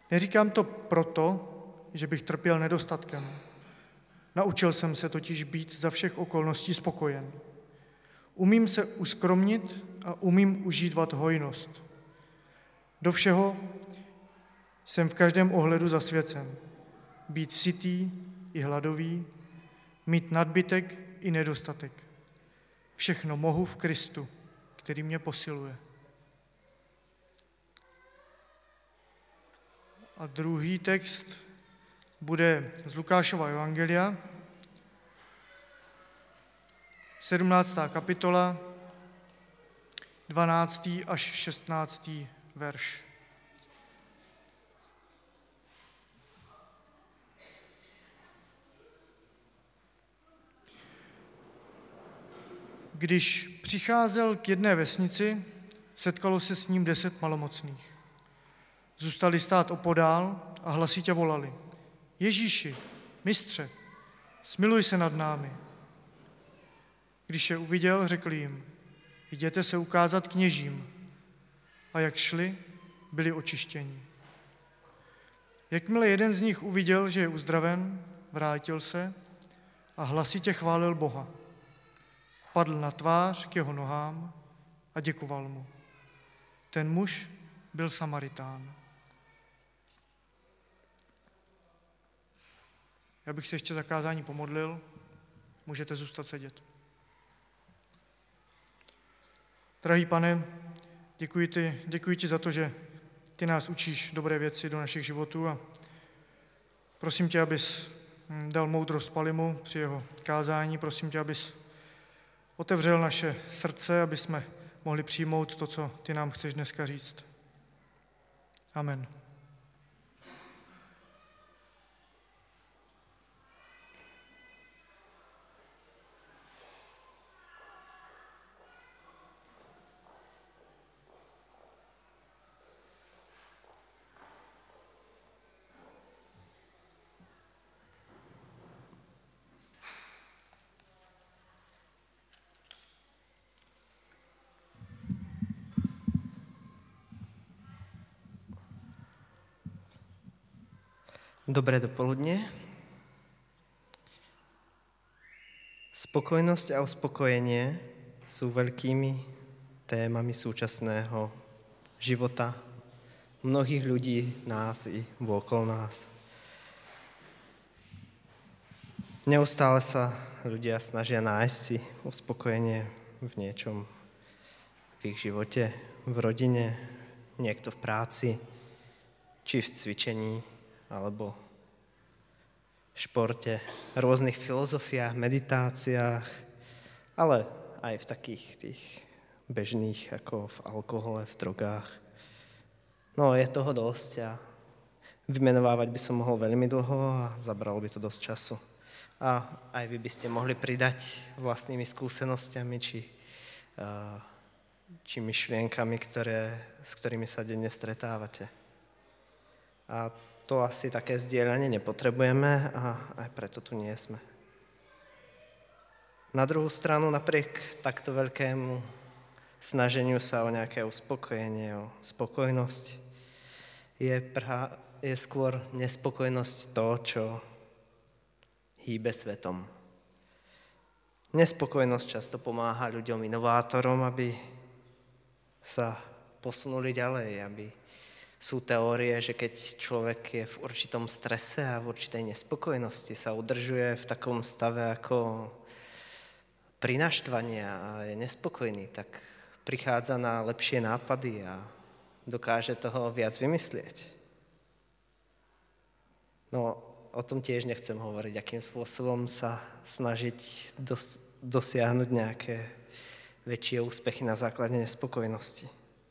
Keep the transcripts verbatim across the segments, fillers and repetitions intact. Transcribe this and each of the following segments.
Neříkám to proto, že bych trpěl nedostatkem. Naučil jsem se totiž být za všech okolností spokojen. Umím se uskromnit a umím užívat hojnost. Do všeho jsem v každém ohledu zasvěcen. Být sytý i hladový, mít nadbytek i nedostatek. Všechno mohu v Kristu, který mě posiluje. A druhý text bude z Lukášova evangelia, sedmnáctá kapitola, dvanáctý až šestnáctý verš. Když přicházel k jedné vesnici, setkalo se s ním deset malomocných. Zůstali stát opodál a hlasitě volali: Ježíši, mistře, smiluj se nad námi. Když je uviděl, řekl jim: Jděte se ukázat kněžím. A jak šli, byli očištěni. Jakmile jeden z nich uviděl, že je uzdraven, vrátil se a hlasitě chválil Boha. Padl na tvář k jeho nohám a děkoval mu. Ten muž byl Samaritán. Já bych se ještě za kázání pomodlil. Můžete zůstat sedět. Drahý Pane, děkuji ti, děkuji ti za to, že ty nás učíš dobré věci do našich životů a prosím tě, abys dal moudrost Palimu při jeho kázání. Prosím tě, abys otevřel naše srdce, aby jsme mohli přijmout to, co ty nám chceš dneska říct. Amen. Dobré dopoludne. Spokojnosť a uspokojenie sú veľkými témami súčasného života mnohých ľudí, nás i vôkol nás. Neustále sa ľudia snažia nájsť si uspokojenie v niečom v ich živote, v rodine, niekto v práci, či v cvičení, alebo v športe, rôznych filozofiách, meditáciách, ale aj v takých tých bežných, ako v alkohole, v drogách. No, je toho dosť a vymenovávať by som mohol veľmi dlho a zabralo by to dosť času. A aj vy by ste mohli pridať vlastnými skúsenostiami či, či myšlienkami, ktoré, s ktorými sa denne stretávate. A to asi také zdieľanie nepotrebujeme a aj preto tu nie sme. Na druhú stranu, napriek takto veľkému snaženiu sa o nejaké uspokojenie, o spokojnosť, je, prha, je skôr nespokojnosť to, čo hýbe svetom. Nespokojnosť často pomáha ľuďom, inovátorom, aby sa posunuli ďalej, aby sú teórie, že keď človek je v určitom strese a v určitej nespokojnosti, sa udržuje v takom stave ako pri naštvaní a je nespokojný, tak prichádza na lepšie nápady a dokáže toho viac vymyslieť. No, o tom tiež nechcem hovoriť, akým spôsobom sa snažiť dos- dosiahnuť nejaké väčšie úspechy na základe nespokojnosti.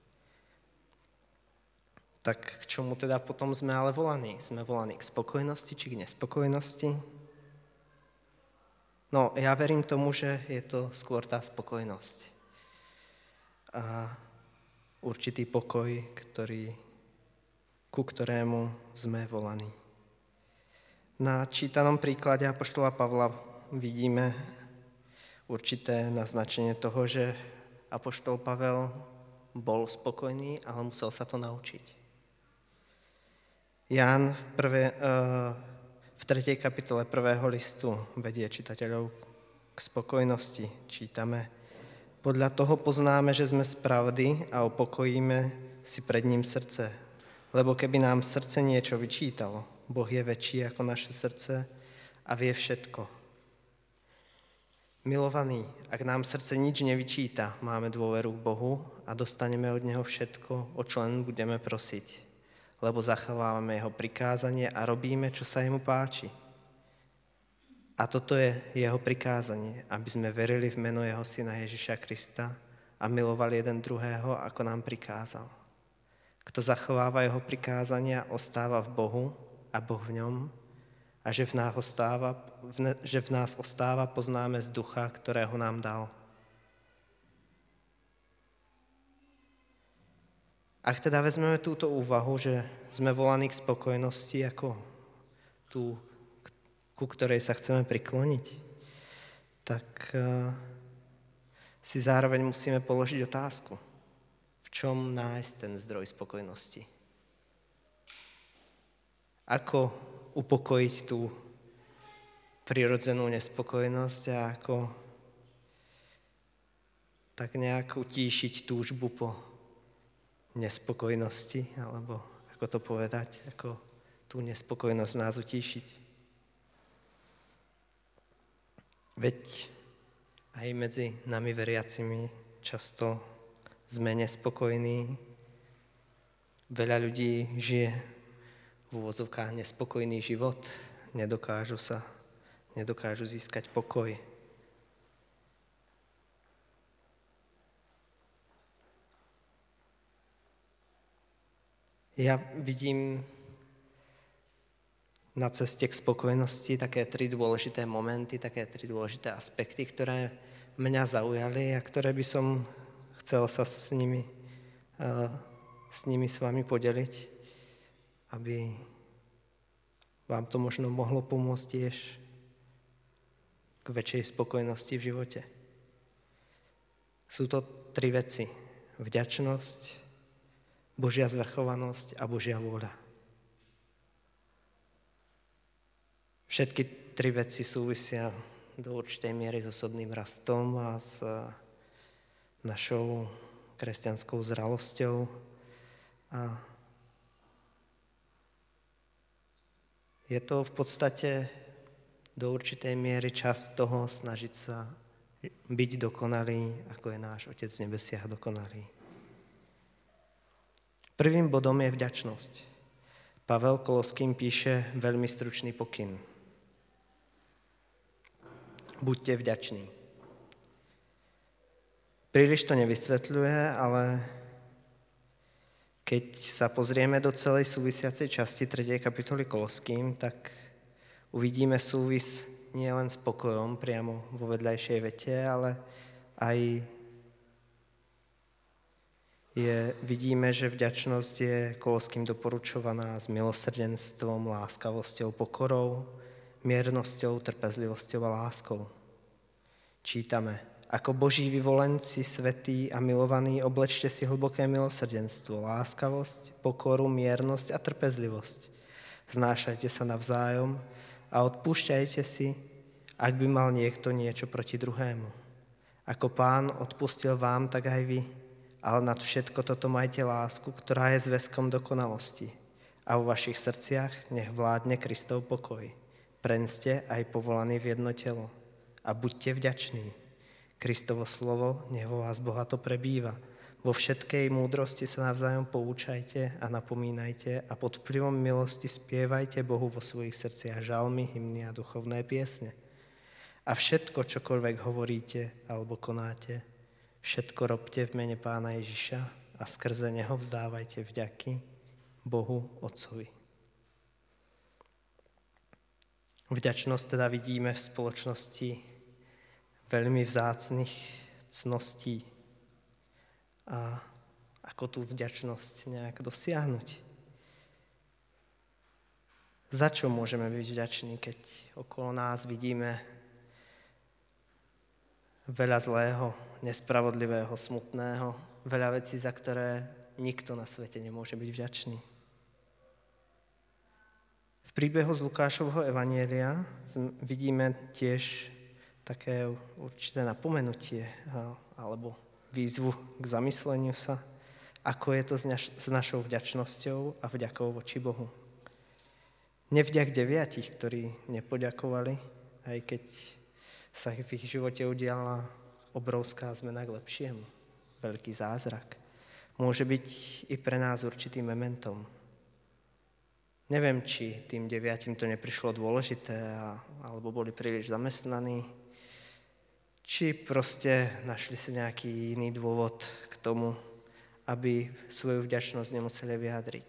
Tak k čomu teda potom sme ale volaní? Sme volaní k spokojnosti či k nespokojnosti? No, ja verím tomu, že je to skôr tá spokojnosť. A určitý pokoj, ktorý, ku ktorému sme volaní. Na čítanom príklade apoštola Pavla vidíme určité naznačenie toho, že apoštol Pavel bol spokojný, ale musel sa to naučiť. Ján v, prvé, v tretej kapitole prvého listu vedie čitateľov k spokojnosti. Čítame: Podľa toho poznáme, že sme z pravdy a upokojíme si pred ním srdce. Lebo keby nám srdce niečo vyčítalo, Boh je väčší ako naše srdce a vie všetko. Milovaní, ak nám srdce nič nevyčíta, máme dôveru k Bohu a dostaneme od Neho všetko, o čo len budeme prosiť. Lebo zachovávame Jeho prikázanie a robíme, čo sa Jemu páči. A toto je Jeho prikázanie, aby sme verili v meno Jeho Syna Ježiša Krista a milovali jeden druhého, ako nám prikázal. Kto zachováva Jeho prikázania, ostáva v Bohu a Boh v ňom, a že v nás ostáva, že v nás ostáva poznáme z ducha, ktorého nám dal. Ak teda vezmeme túto úvahu, že sme volaní k spokojnosti ako tú, ku ktorej sa chceme prikloniť, tak si zároveň musíme položiť otázku, v čom nájsť ten zdroj spokojnosti. Ako upokojiť tú prirodzenú nespokojnosť a ako tak nejak utíšiť túžbu po nespokojnosti, alebo ako to povedať, ako tú nespokojnosť nás utíšiť. Veď aj medzi nami veriacimi často sme nespokojní. Veľa ľudí žije v úvodzovkách nespokojný život, nedokážu sa, nedokážu získať pokoj. Ja vidím na ceste k spokojnosti také tri dôležité momenty, také tri dôležité aspekty, ktoré mňa zaujali a ktoré by som chcel sa s nimi, s nimi s vami podeliť, aby vám to možno mohlo pomôcť tiež k väčšej spokojnosti v živote. Sú to tri veci. Vďačnosť, Božia zvrchovanosť a Božia vôľa. Všetky tri veci súvisia do určitej miery s osobným rastom a s našou kresťanskou zralosťou a je to v podstate do určitej miery časť toho snažiť sa byť dokonalý, ako je náš Otec v nebesiach dokonalý. Prvým bodom je vďačnosť. Pavel Koloským píše veľmi stručný pokyn. Buďte vďační. Príliš to nevysvetľuje, ale keď sa pozrieme do celej súvisiacej časti tretej kapitoly Koloským, tak uvidíme súvis nie len s pokojom priamo vo vedľajšej vete, ale aj je, vidíme, že vďačnosť je Koloským doporučovaná s milosrdenstvom, láskavosťou, pokorou, miernosťou, trpezlivosťou a láskou. Čítame: Ako Boží vyvolenci, svätí a milovaní, oblečte si hlboké milosrdenstvo, láskavosť, pokoru, miernosť a trpezlivosť. Znášajte sa navzájom a odpúšťajte si, ak by mal niekto niečo proti druhému. Ako Pán odpustil vám, tak aj vy, ale nad všetko toto majte lásku, ktorá je zväzkom dokonalosti. A vo vašich srdciach nech vládne Kristov pokoj. Preň ste aj povolaní v jedno telo a buďte vďační. Kristovo slovo, nech vo vás bohato prebýva. Vo všetkej múdrosti sa navzájom poučajte a napomínajte a pod vplyvom milosti spievajte Bohu vo svojich srdciach žalmy, hymny a duchovné piesne. A všetko, čokoľvek hovoríte alebo konáte, všetko robte v mene Pána Ježiša a skrze Neho vzdávajte vďaky Bohu Otcovi. Vďačnosť teda vidíme v spoločnosti veľmi vzácnych cností a ako tú vďačnosť nejak dosiahnuť. Za čo môžeme byť vďační, keď okolo nás vidíme veľa zlého, nespravodlivého, smutného, veľa vecí, za ktoré nikto na svete nemôže byť vďačný. V príbehu z Lukášovho evanjelia vidíme tiež také určité napomenutie alebo výzvu k zamysleniu sa, ako je to s, naš- s našou vďačnosťou a vďakou voči Bohu. Nevďak deviatich, ktorí nepoďakovali, aj keď sa v ich živote udiala obrovská zmena k lepšiemu, veľký zázrak, môže byť i pre nás určitým mementom. Neviem, či tým deviatim to neprišlo dôležité, a, alebo boli príliš zamestnaní, či proste našli si nejaký iný dôvod k tomu, aby svoju vďačnosť nemuseli vyjadriť.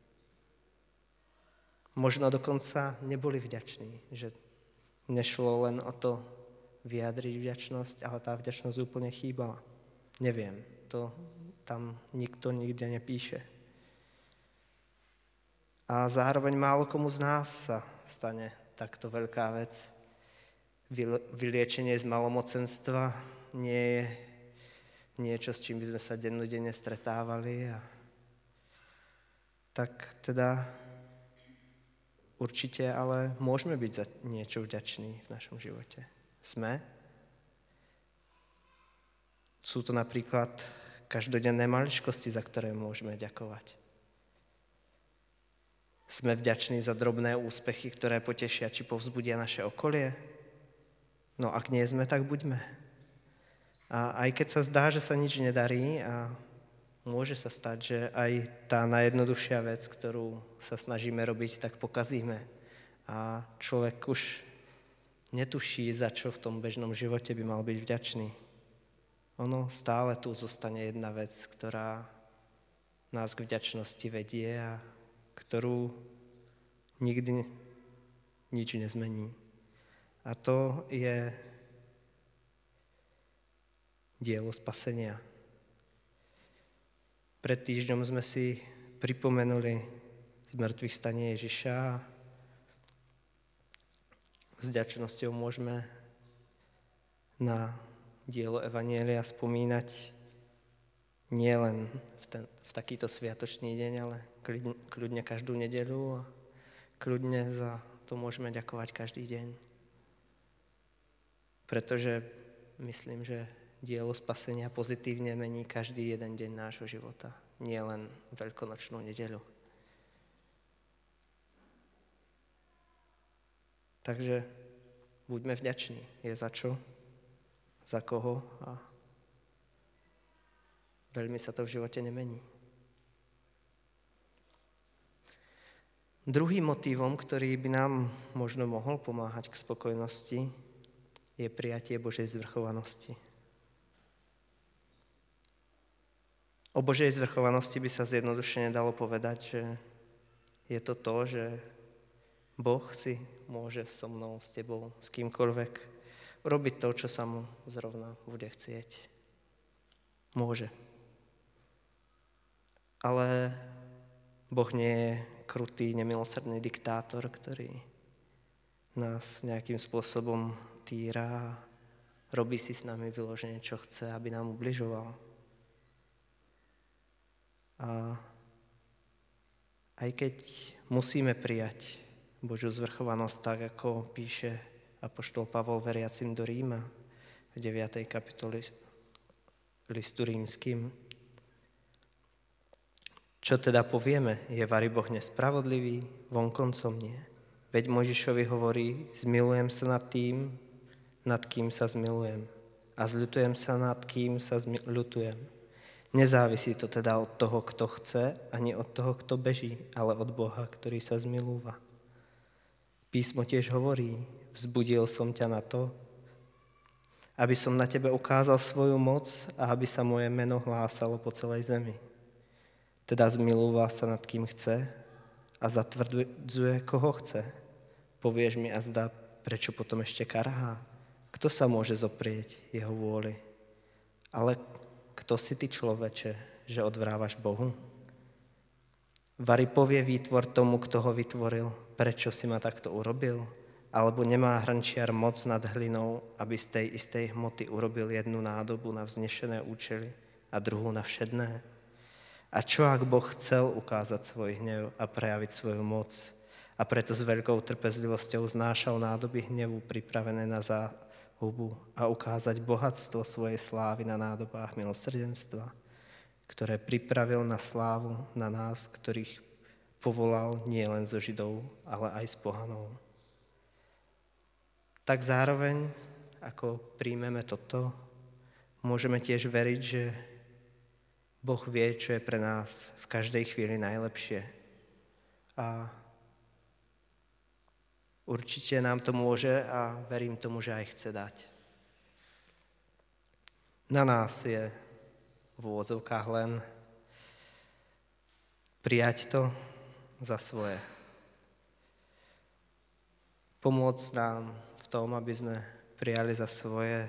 Možno dokonca neboli vďační, že nešlo len o to vyjadriť vďačnosť, ale tá vďačnosť úplne chýbala. Neviem, to tam nikto nikde nepíše. A zároveň málo komu z nás sa stane takto veľká vec. Vyliečenie z malomocenstva nie je niečo, s čím by sme sa dennodenne stretávali. A tak teda určite, ale môžeme byť za niečo vďační v našom živote. Sme? Sú to napríklad každodenné maličkosti, za ktoré môžeme ďakovať. Sme vďační za drobné úspechy, ktoré potešia či povzbudia naše okolie? No ak nie sme, tak buďme. A aj keď sa zdá, že sa nič nedarí a môže sa stať, že aj tá najjednoduchšia vec, ktorú sa snažíme robiť, tak pokazíme. A človek už netuší, za čo v tom bežnom živote by mal byť vďačný. Ono stále tu zostane jedna vec, ktorá nás k vďačnosti vedie a ktorú nikdy nič nezmení. A to je dielo spasenia. Pred týždňom sme si pripomenuli zmrtvých stanie Ježiša a s vďačnosťou môžeme na dielo Evanjelia spomínať nielen v, ten, v takýto sviatočný deň, ale kľudne, kľudne každú nedeľu a kľudne za to môžeme ďakovať každý deň. Pretože myslím, že dielo spasenia pozitívne mení každý jeden deň nášho života, nie len veľkonočnú nedeľu. Takže buďme vďační. Je za čo, za koho a veľmi sa to v živote nemení. Druhým motívom, ktorý by nám možno mohol pomáhať k spokojnosti, je prijatie Božej zvrchovanosti. O Božej zvrchovanosti by sa zjednodušene dalo povedať, že je to to, že Boh si môže so mnou, s tebou, s kýmkoľvek robiť to, čo sa mu zrovna bude chcieť. Môže. Ale Boh nie je krutý, nemilosrdný diktátor, ktorý nás nejakým spôsobom týra a robí si s nami vyloženie, čo chce, aby nám ubližoval. A aj keď musíme prijať Božiu zvrchovanosť tak, ako píše apoštol Pavol veriacim do Ríma v deviatej kapitole listu rímskym. Čo teda povieme? Je vari Boh nespravodlivý? Vonkoncom nie. Veď Mojžišovi hovorí, zmilujem sa nad tým, nad kým sa zmilujem. A zľutujem sa nad kým sa zľutujem. Nezávisí to teda od toho, kto chce, ani od toho, kto beží, ale od Boha, ktorý sa zmilúva. Písmo tiež hovorí, vzbudil som ťa na to, aby som na tebe ukázal svoju moc a aby sa moje meno hlásalo po celej zemi. Teda zmilúva sa nad kým chce a zatvrdzuje, koho chce. Povieš mi a zdá, prečo potom ešte karhá? Kto sa môže zoprieť jeho vôli? Ale kto si ty, človeče, že odvrávaš Bohu? Vari povie výtvor tomu, kto ho vytvoril, prečo si ma takto urobil? Alebo nemá hrnčiar moc nad hlinou, aby z tej istej hmoty urobil jednu nádobu na vznešené účely a druhú na všedné? A čo ak Boh chcel ukázať svoj hnev a prejaviť svoju moc a preto s veľkou trpezlivosťou znášal nádoby hnevu pripravené na záhubu a ukázať bohatstvo svojej slávy na nádobách milosrdenstva, ktoré pripravil na slávu na nás, ktorých povolal nie len zo Židov, ale aj z pohanov. Tak zároveň, ako príjmeme toto, môžeme tiež veriť, že Boh vie, čo je pre nás v každej chvíli najlepšie. A určite nám to môže a verím tomu, že aj chce dať. Na nás je v úvodzovkách len prijať to za svoje. Pomôcť nám v tom, aby sme prijali za svoje,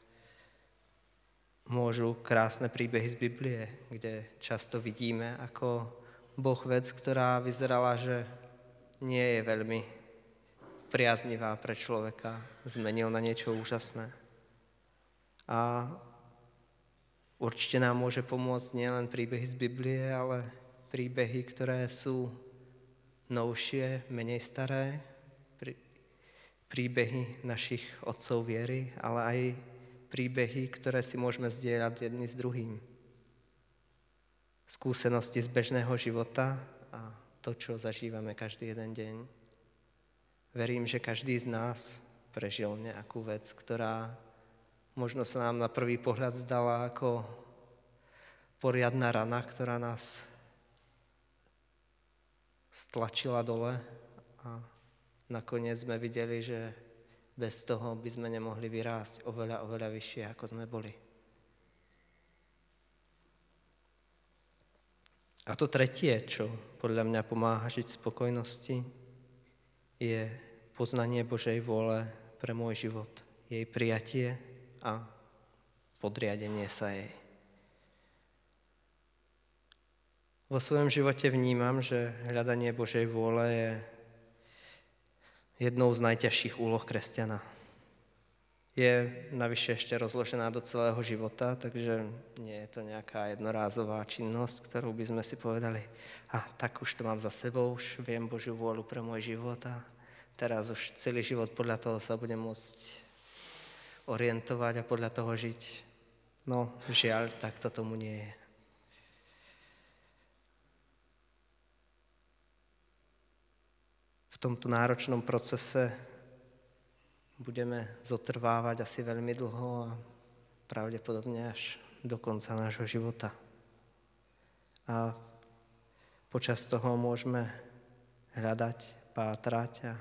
môžu krásne príbehy z Biblie, kde často vidíme, ako Boh vec, ktorá vyzerala, že nie je veľmi priaznivá pre človeka, zmenil na niečo úžasné. A určite nám môže pomôcť nielen príbehy z Biblie, ale príbehy, ktoré sú novšie, menej staré, príbehy našich otcov viery, ale aj príbehy, ktoré si môžeme zdieľať jedni s druhým. Skúsenosti z bežného života a to, čo zažívame každý jeden deň. Verím, že každý z nás prežil nejakú vec, ktorá možno sa nám na prvý pohľad zdala ako poriadna rana, ktorá nás stlačila dole a nakoniec sme videli, že bez toho by sme nemohli vyrásť oveľa, oveľa vyššie, ako sme boli. A to tretie, čo podľa mňa pomáha žiť v spokojnosti, je poznanie Božej vôle pre môj život, jej prijatie a podriadenie sa jej. Vo svojom živote vnímam, že hľadanie Božej vôle je jednou z najťažších úloh kresťana. Je navyše ešte rozložená do celého života, takže nie je to nejaká jednorázová činnosť, ktorú by sme si povedali, a tak už to mám za sebou, už viem Božiu vôľu pre môj život a teraz už celý život podľa toho sa budem môcť orientovať a podľa toho žiť. No, žiaľ, tak to tomu nie je. V tomto náročnom procese budeme zotrvávať asi veľmi dlho a pravdepodobne až do konca nášho života. A počas toho môžeme hľadať, pátrať a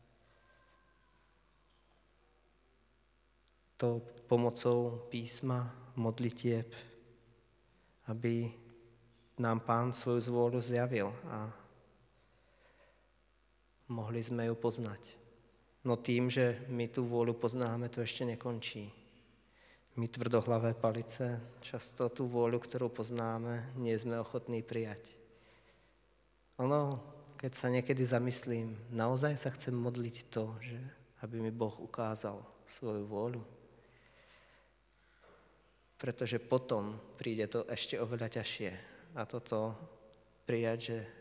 to pomocou písma, modlitieb, aby nám Pán svoju zvôľu zjavil a mohli sme ju poznať. No tým, že my tú vôľu poznáme, to ešte nekončí. My tvrdohlavé palice často tú vôľu, ktorú poznáme, nie sme ochotní prijať. Ono, keď sa niekedy zamyslím, naozaj sa chcem modliť to, že aby mi Boh ukázal svoju vôľu. Pretože potom príde to ešte oveľa ťažšie. A toto prijať, že